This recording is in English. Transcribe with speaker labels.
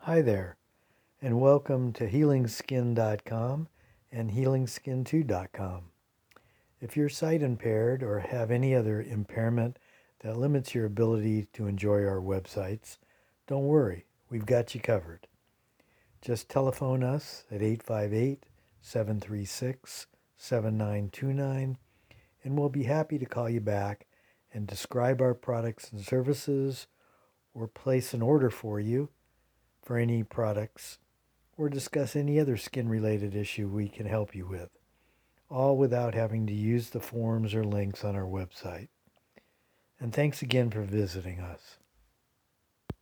Speaker 1: Hi there, and welcome to HealingSkin.com and HealingSkin2.com. If you're sight impaired or have any other impairment that limits your ability to enjoy our websites, don't worry, we've got you covered. Just telephone us at 858-736-7929 and we'll be happy to call you back and describe our products and services or place an order for you for any products or discuss any other skin-related issue we can help you with, all without having to use the forms or links on our website. And thanks again for visiting us.